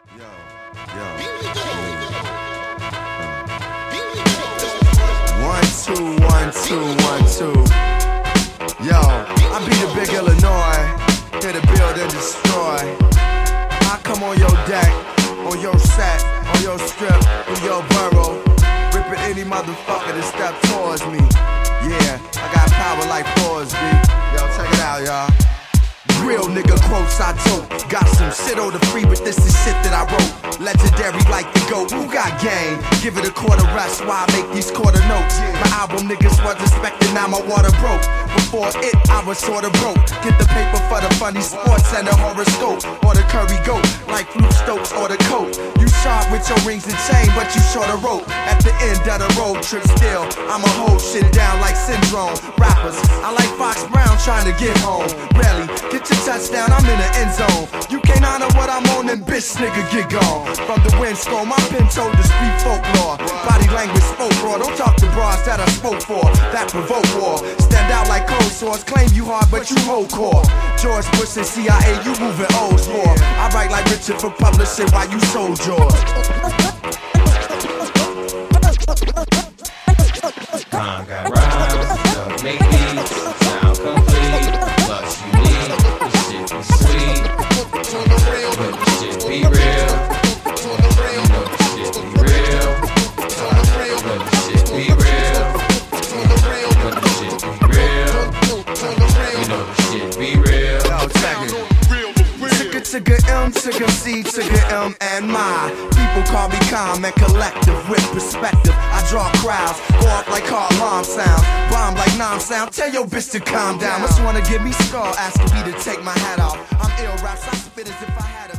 Yo. 1, 2, 1, 2, 1, 2. Yo, I be the big Illinois, here to build and destroy. I come on your deck, on your set, on your strip, in your borough, ripping any motherfucker that step towards me. Yeah, I got power like Thor's, B. Yo, check it out, y'all. Real nigga quotes I tote. Got some shit on the free, but this is shit that I wrote. Legendary like the GOAT. Who got game? Give it a quarter rest while I make these quarter notes. My album niggas was expecting, now my water broke. Before it, I was sorta broke. Get the paper for the funny sports and the horoscope. Or the curry goat, like Fluke Stokes or the coat. You sharp with your rings and chain, but you short a rope. At the end of the road trip still, I'ma hold shit down like Syndrome. Rappers, I like Fox Brown trying to get home. Rarely, get your touchdown, I'm in the end zone. You can't honor what I'm on, then bitch nigga get gone. From the windstorm, my pen told the street folklore. Body language spoke raw, don't talk to bras that I spoke for. That provoke war, stand out like cold sores. Claim you hard, but you hold core. George Bush and CIA, you moving O's more. I write like Richard for publishing while you sold yours. Time got rhymes, love make beats, sound complete, plus unique. This shit be sweet, but this shit be real. You know this shit be real, but this shit be real. But this shit be real. You know this shit be real. Yo, check it. Tigger M, Tigger C, Tigger M, and my people call me calm and collective with perspective. I draw crowds, go up like car alarm sounds, bomb like nom sound. Tell your bitch to calm down. Must wanna give me skull, asking me to take my hat off. I'm ill raps, I spit as if I had a